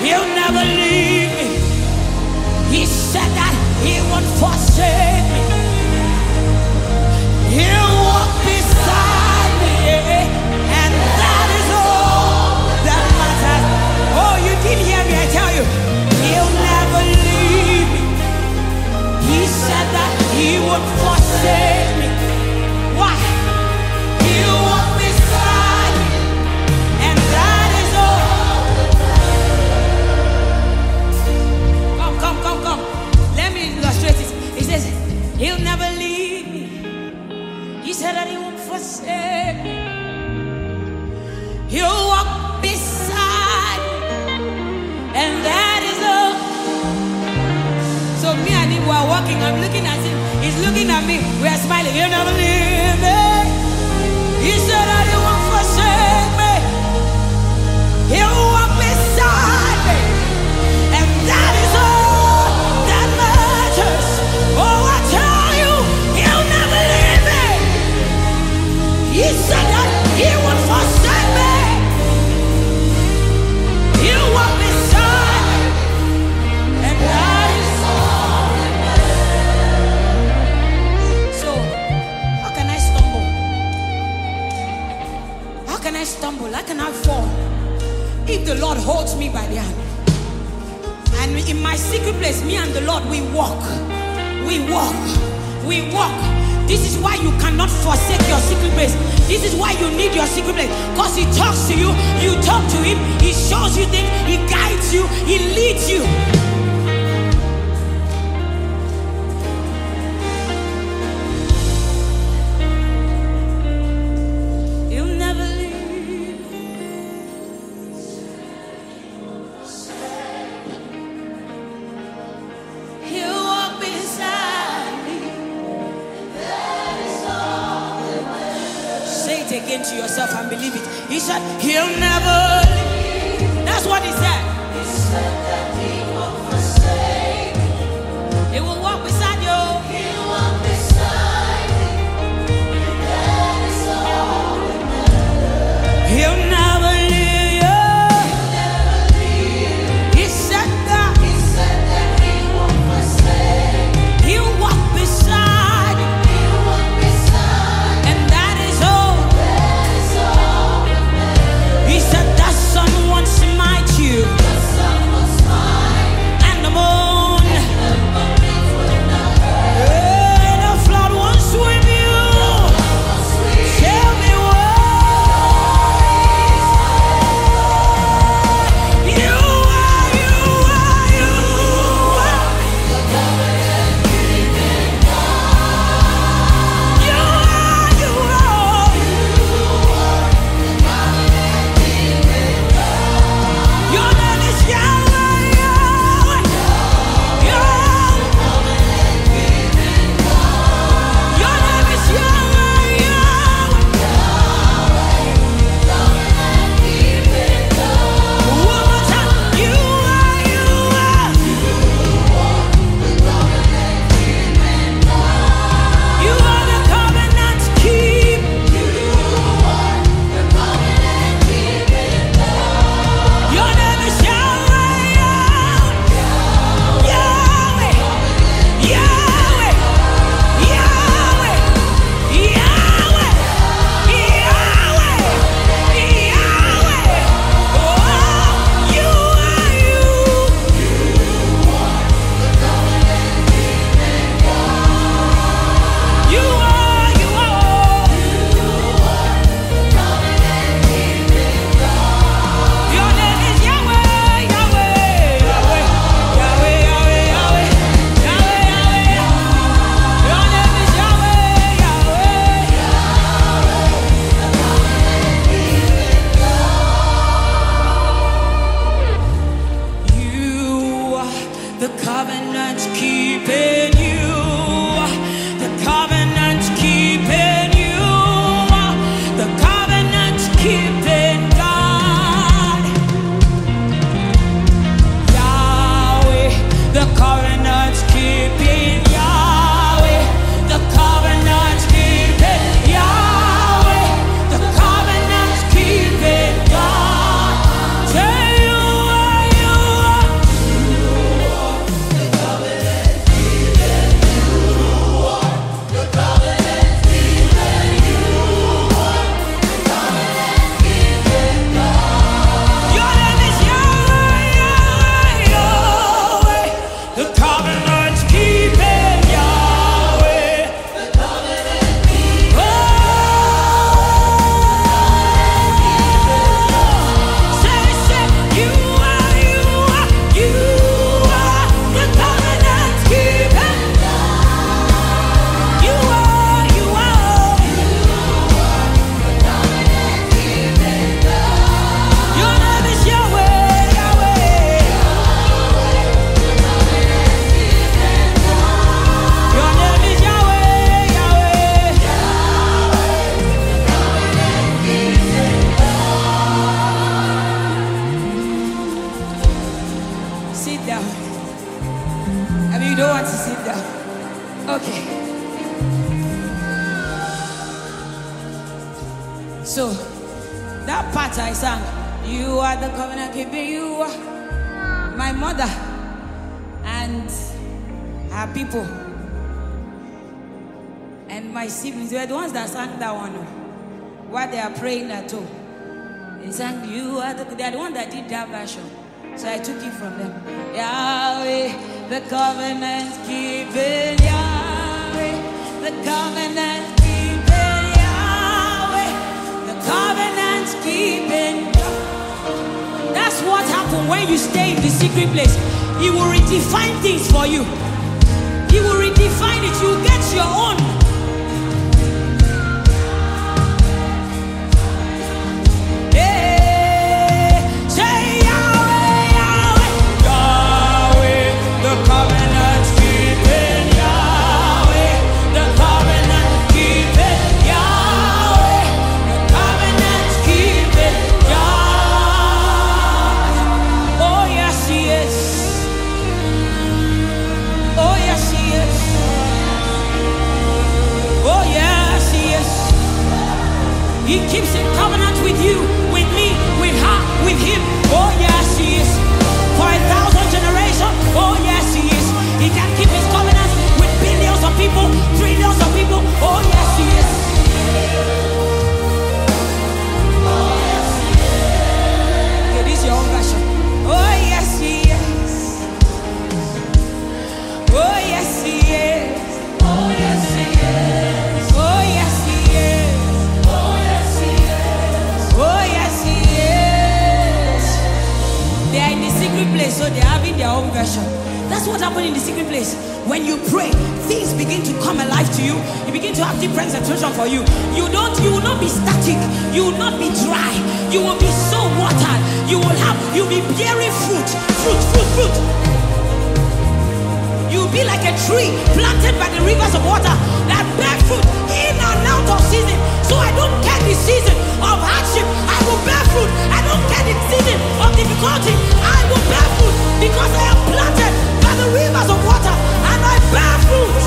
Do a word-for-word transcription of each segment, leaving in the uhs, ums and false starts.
He'll never leave me. He said that he won't forsake me. He'll walk beside me, and that is all that matters. Oh, you didn't hear me, I tell you. He'll never leave me. He said that he would forsake me. Why? He'll walk beside me, and that is all. Come, come, come, come. Let me illustrate it. He says, he'll never leave me. He said that he won't forsake me. He'll walk beside me, and that is all. So me and him were walking. I'm looking at him. He's looking at me. We are smiling. He'll never leave me. He said that he won't forsake me. He'll walk beside me, and that is all that matters. Oh, I tell you, he'll never leave me. He said that he won't forsake me. He'll walk beside me, and that is all that matters. So, how can I stumble? How can I stumble? How can I fall? If the Lord holds me by the hand, and in my secret place, me and the Lord, we walk, we walk, we walk. This is why you cannot forsake your secret place. This is why you need your secret place. Because he talks to you, you talk to him, he shows you things, he guides you, he leads you. He'll never leave. He'll walk beside me. Say it again to yourself and believe it. He said, he'll never leave. That's what he said. He said that he won't forsake me. He will walk beside you. He'll walk beside me. And that is all that matters. He'll never leave you. He'll never leave you. He said that. He said that he won't forsake me. He'll walk beside you. He'll walk beside you. And that is all. That is all that matters. He said that sun won't smite you. The sun will smite. And the moon. And the moon will not hurt. And the flood won't swim you. Tell me why. You are, you are, you are. The covenant keeping God. You are, you are. You are the covenant keeping God. Your name is Yahweh, Yahweh. Yahweh. The covenant keeping God. Your name is Yahweh, Yahweh. Covenant keeping God. One more time. You are, you are. You are the covenant keeping God. You are the covenant keep. You are the covenant keeping God. Your name is Yahweh, Yahweh. Yahweh. Yahweh. Yahweh. Yahweh. Yahweh. Yahweh. Oh, you are you. You are, you are. Your name is Yahweh, Yahweh, Yahweh, Yahweh, Yahweh, Yahweh, Yahweh, Yahweh. Your name is Yahweh, Yahweh. You are the covenant keeping you. The covenant keeping you. The covenant keeping God. Yahweh, the covenant keeping Yahweh. The covenant keeping Yahweh. The covenant keeping God. Say you are, you sit down. I mean, you don't want to sit down. Okay. So, that part I sang, you are the covenant keeper, you are my mother and her people and my siblings. They were the ones that sang that one while they are praying at home. They sang, you are the, they are the one that did that version. So I took it from them. Yahweh, the covenant keeping Yahweh, the covenant keeping Yahweh, the covenant keeping. That's what happens when you stay in the secret place. He will redefine things for you. He will redefine it. You get your own. He keeps in covenant with you, with me, with her, with him. Oh yes, he is. For a thousand generations, oh yes, he is. He can keep his covenant with billions of people, trillions of people. Oh yes, he is. Oh yes, he is. Okay, this is your own version. Oh yes, he is. Oh yes, he is. Oh yes, he is. Oh yes, he is. Oh yes, he is. They are in the secret place, so they are having their own version. That's what happened in the secret place. When you pray, things begin to come alive to you. You begin to have different situation for you. You don't, you will not be static. You will not be dry. You will be so watered. You will have, you'll be bearing fruit, fruit, fruit, fruit. You'll be like a tree planted by the rivers of water that bear fruit in and out of season. So I don't care the season of hardship, I will bear fruit. I don't care the season of difficulty, I will bear fruit because I am planted by the rivers of water and I bear fruit.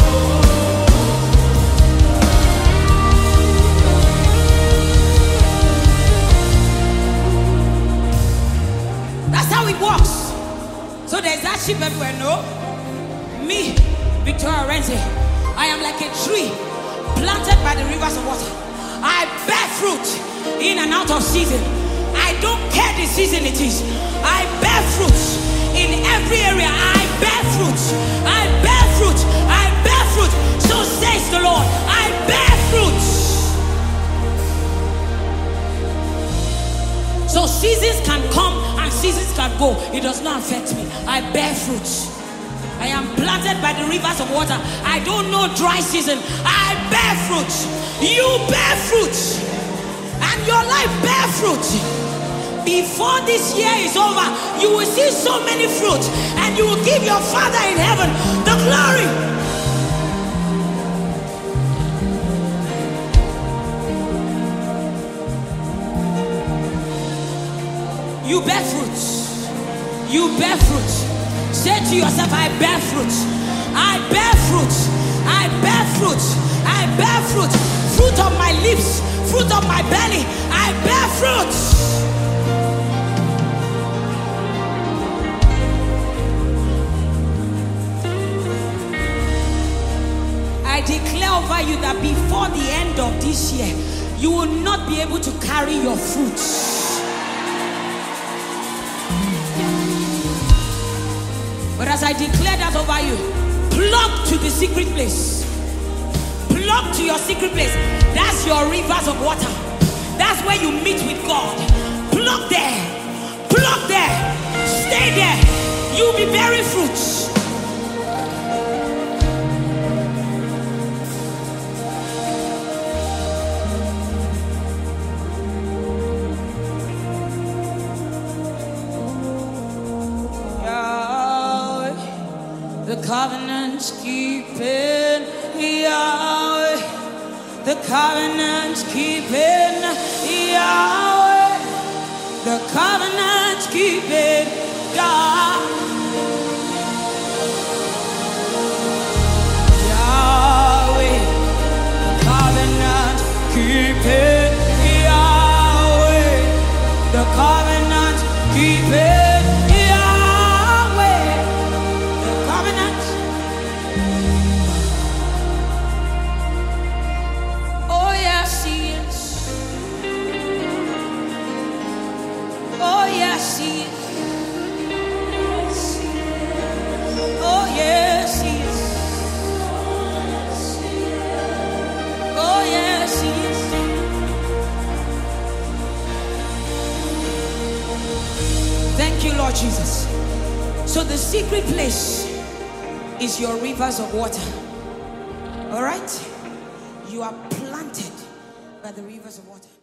That's how it works. So there's that sheep everywhere, no? Me, Victoria Renzi, I am like a tree planted by the rivers of water. I bear fruit in and out of season. I don't care the season it is. I bear fruit in every area. I bear fruit. I bear fruit. I bear fruit. So says the Lord. I bear fruit. So seasons can come and seasons can go. It does not affect me. I bear fruit. I am planted by the rivers of water. I don't know dry season. I bear fruit. You bear fruit. And your life bear fruit. Before this year is over, you will see so many fruit. And you will give your Father in heaven the glory. You bear fruit. You bear fruit. Say to yourself, I bear fruit. I bear fruit. I bear fruit. I bear fruit. Fruit of my lips. Fruit of my belly. I bear fruit. I declare over you that before the end of this year, you will not be able to carry your fruits. But as I declare that over you, plug to the secret place. Plug to your secret place. That's your rivers of water. That's where you meet with God. Plug there. Plug there. Stay there. You'll be bearing fruits. The covenant's keeping Yahweh. The covenant's keeping Yahweh. The covenant's keeping God. he is. Oh, yes, he is. Oh, yes, he is. Thank you, Lord Jesus. So the secret place is your rivers of water. All right? You are planted by the rivers of water.